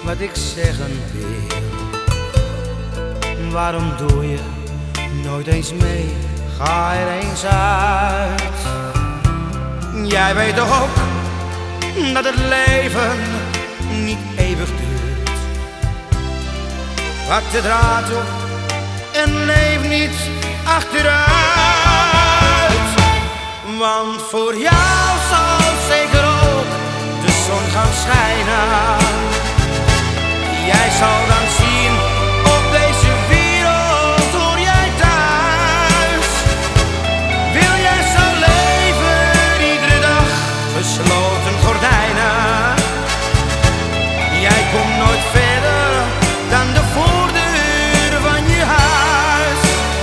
wat ik zeggen wil. Waarom doe je nooit eens mee? Ga er eens uit. Jij weet toch ook dat het leven niet eeuwig duurt. Pak de draad op en leef niet achteruit. Want voor jou zal zeker ook de zon gaan schijnen. Jij zal dan zien, op deze wereld hoor jij thuis. Wil jij zo leven, iedere dag gesloten gordijnen. Jij komt nooit verder dan de voordeur van je huis.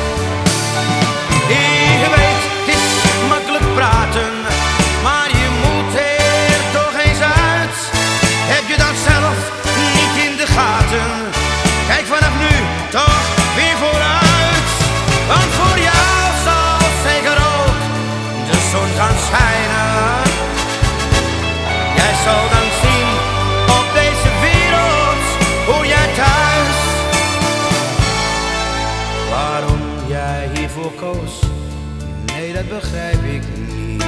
Ik weet, het is makkelijk praten, maar je moet er toch eens uit. Heb je dat zelf niet in de gaten? Kijk vanaf nu toch weer vooruit. Want voor jou zal zeker ook de zon gaan schijnen. Jij zal dan zien, op deze wereld hoor jij thuis. Waarom jij hiervoor koos, nee, dat begrijp ik niet.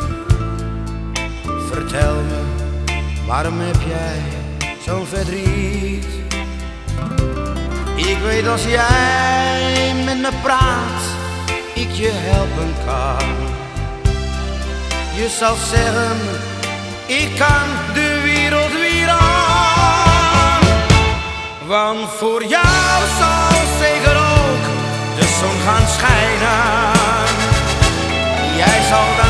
Vertel me, waarom heb jij zo'n verdriet? Ik weet als jij met me praat, ik je helpen kan. Je zal zeggen, ik kan de wereld weer aan. Want voor jou zal zeker ook de zon gaan schijnen. Jij zal dan